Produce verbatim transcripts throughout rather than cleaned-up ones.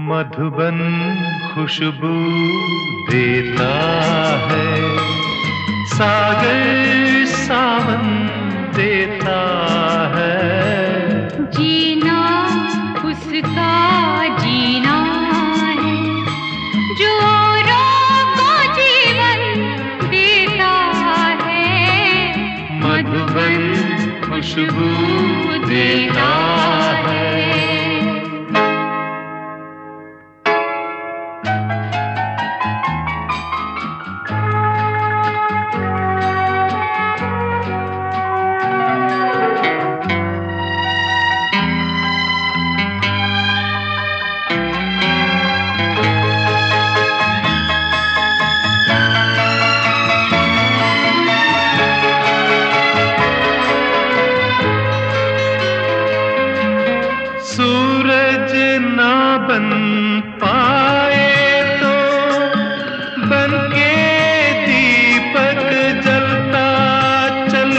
मधुबन खुशबू देता है, सागर सावन देता है। जीना उसका जीना है जो औरों को जीवन देता है। मधुबन खुशबू देता है। सूरज ना बन पाए तो बनके दीपक जलता चल।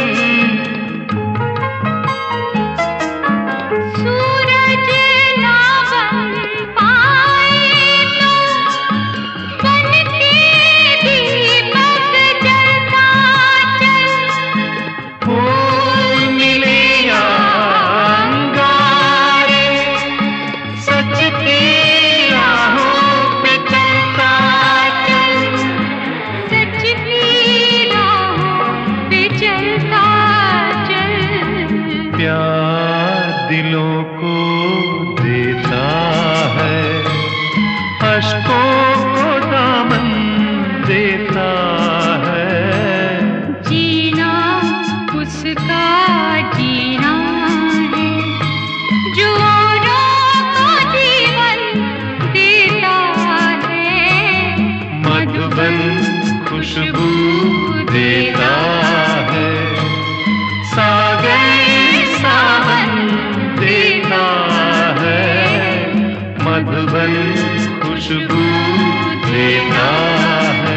सूरज ना बन पाए तो बनके दीपक जलता चल। फूल मिले या प्यार दिलों को देता है, अश्कों को दामन देता है। जीना उसका जीना है जो औरों को जीवन देता है। मधुबन खुशबू देता है, सागर मधुबन खुशबू देता है।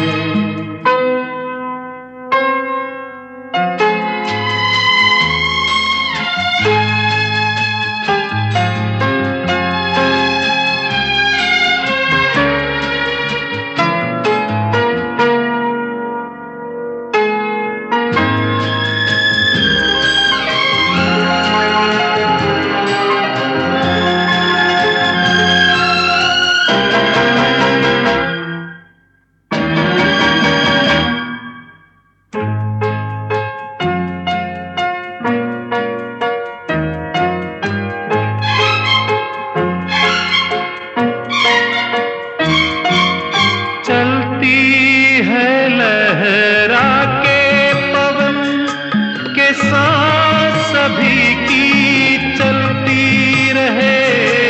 सांस सभी की चलती रहे,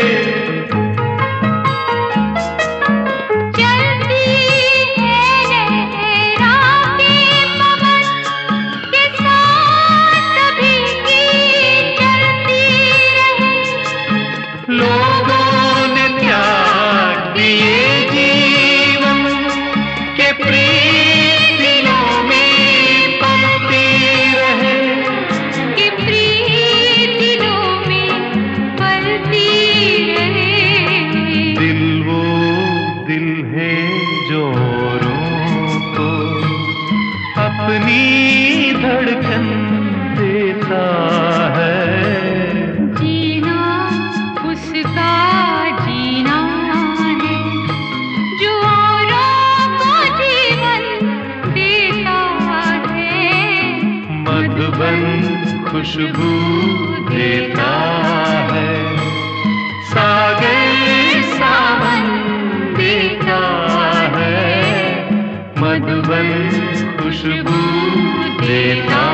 चलती है लहरा के पवन के सांस सभी की चलती रहे। लोगों ने त्याग दिए जीवन के प्रीत दिलों में अपनी धड़कन देता है। जीना उसका जीना है जो औरों को जीवन देता है। मधुबन खुशबू देता है, सागर सावन देता है। मधुबन खुशबू देता